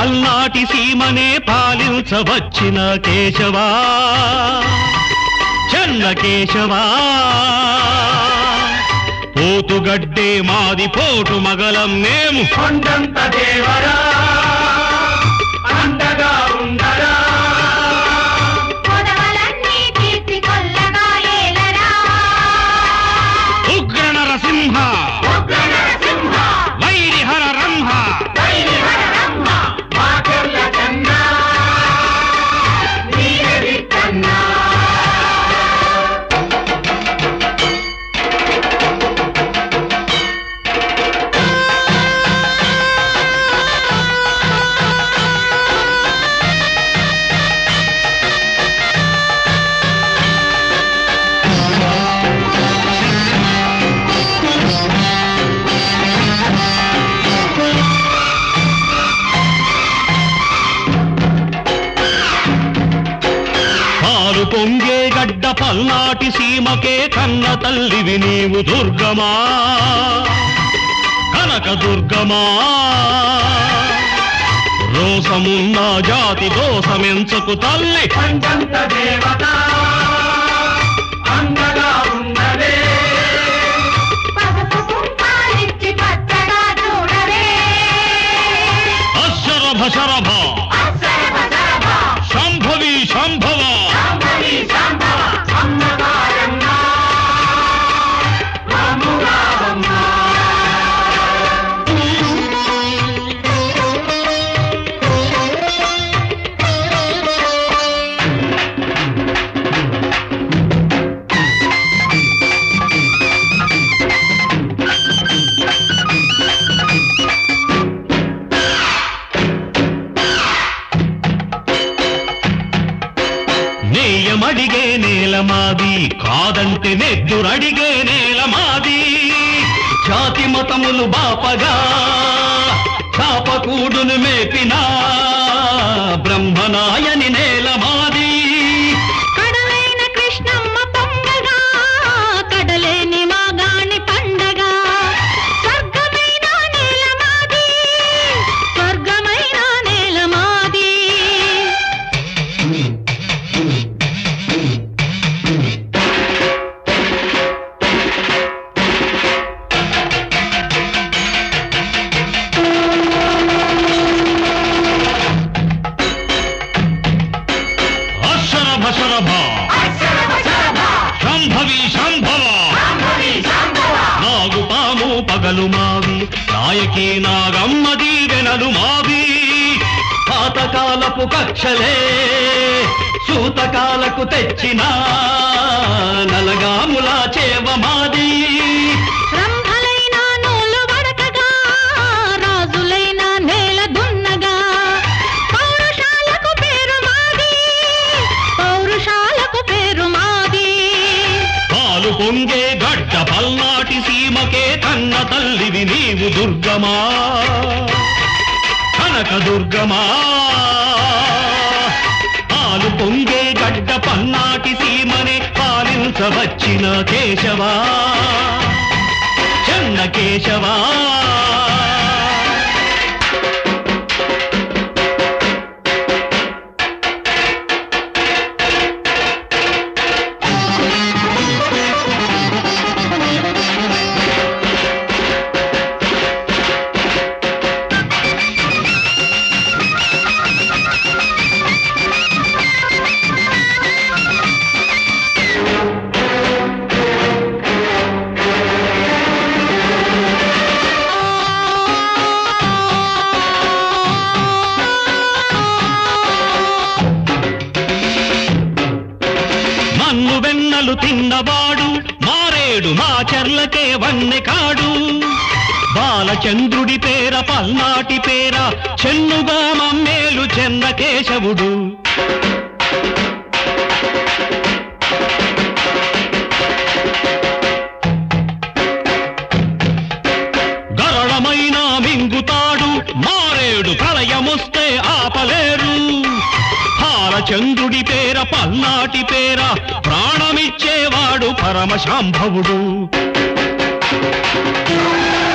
పల్నాటి సీమనే పాలించవచ్చిన కేశవా చెన్న కేశవా పోతుగడ్డే మాది పోటు మగలం మేము కొండంత దేవరా అండగా ఉండరా ఉగ్ర నరసింహ వైరిహర రంహ మాకెళ్ళ కన్నా నీది కన్నా పొంగే గడ్డ పల్నాటి సీమకే కన్న తల్లివి నీవు దుర్గమా కనక దుర్గమా రోసమున్న జాతి దోసమెంచకు తల్లి కొండంత దేవత అండగా ఉండలే అశరభ శరభ శంభవి శంభవ నేయమడిగే నేల మాది కాదంటే నెద్దురడిగే నేల మాది జాతి మతములు బాపగా చాపకూడును మేపినా బ్రహ్మనాయని నేల మాది కడలైన కృష్ణమ్మ పొంగగా కడలేని మాగాణి పండగా స్వర్గమైన నేల మాది స్వర్గమైన నేల మాది అశరభ శరభ శంభవి శంభవ నాగు పాము పగలు మావి నాయకి నాగమ్మ దీవెనలు మావి పాతకాలపు కక్షలే సూతకాలకు తెచ్చిన నలగాముల చేవ మాది రంభలైన నూలు వడకగా రాజులైన నేల దున్నగా పౌరుషాలకు పేరు మాది పౌరుషాలకు పేరు మాది పాలు పొంగే గడ్డ పల్నాటి సీమకే కన్న తల్లివి నీవు దుర్గమా కనక దుర్గమా పాలు పొంగే గడ్డ పల్నాటి సీమనే పాలించవచ్చిన కేశవా చెన్న కేశవా మన్ను వెన్నలు తిన్నవాడు మారేడు మా చెర్లకే వన్నె కాడు బాలచంద్రుడి పేర పల్నాటి పేర చెన్నుగా మమ్మేలు చెన్న కేశవుడు గరళమైన మింగుతాడు మారేడు ప్రళయమొస్తే ఆపలేరు బాలచంద్రుడి పేర పల్నాటి పేర ప్రాణమిచ్చేవాడు పరమశాంభవుడు